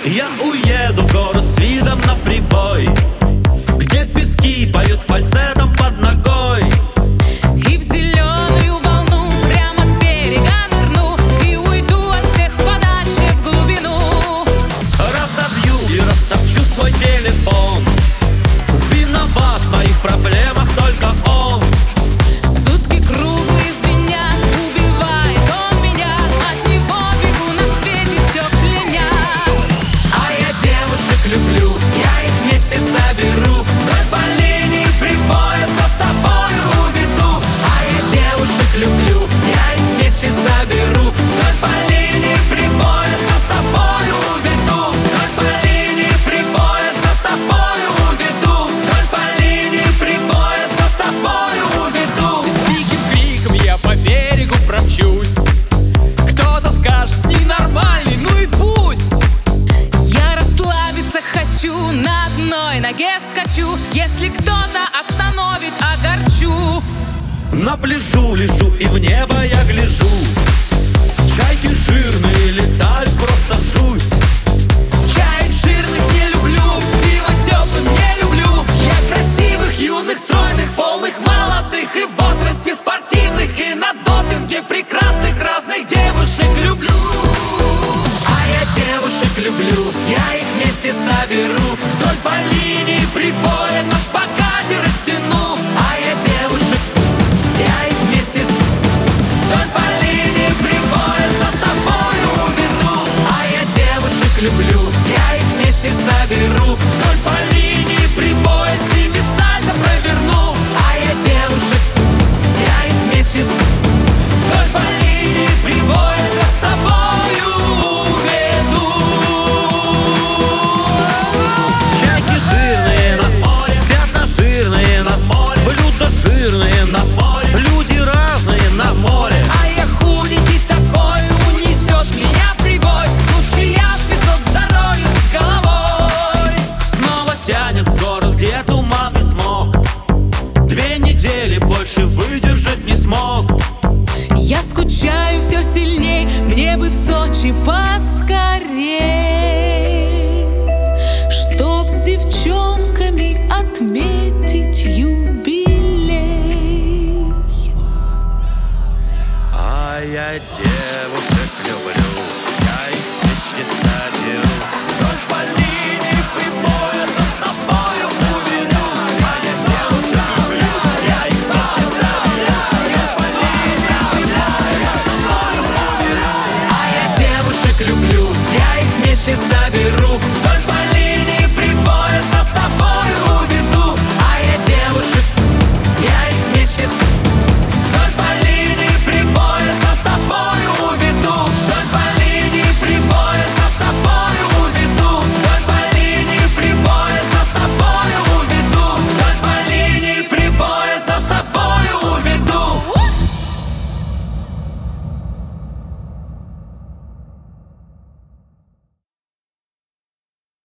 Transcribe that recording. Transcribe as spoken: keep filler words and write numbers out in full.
Я уеду в город с видом на прибой, где пески поют фальцетом под ногой. И в зеленую волну прямо с берега нырну, и уйду от всех подальше в глубину. Разобью и растопчу свой телефон. Виноват в моих проблемах только он. Сутки круглые звенят, убивает он меня. От него бегу на свете, все пленят. А я девушек люблю, я их вместе соберу, вдоль по линии прибоя за собою уведу. А я девушек люблю, я их вместе соберу, вдоль по линии прибоя за собою уведу. Вдоль по линии прибоя за собою уведу. Вдоль по линии прибоя за собою уведу. С диким криком я по берегу промчусь. Кто-то скажет: ненормальный, ну и пусть. Я расслабиться хочу, на одной ноге скачу. Если кто-то остановит, огорчу. На пляжу лежу и в небо я гляжу. Чайки жирные летают, просто жуть. Чаек жирных не люблю, пиво теплым не люблю. Я красивых, юных, стройных, полных, молодых и в возрасте спортивных, и на допинге прекрасных разных девушек люблю. А я девушек люблю, я их вместе соберу, вдоль по линии прибоя на шпагате растяну. А я девушек, я их вместе вдоль по линии прибоя за собою уведу. А я девушек люблю, я их вместе соберу, вдоль по линии прибоя с ними сальто проверну. А я девушек, я их вместе вдоль по линии прибоя за собою уведу. Чайки жирные на море, пятна жирные на море, блюда жирные на море, люди разные на море. А я худенький такой, унесет меня прибой. Лучше я в песок зарою с головой. Снова тянет в город, где туман и смог. Две недели больше выдержать не смог. Я скучаю все сильней, мне бы в Сочи поскорей, чтоб с девчонками отметить юбилей. А я девушек люблю.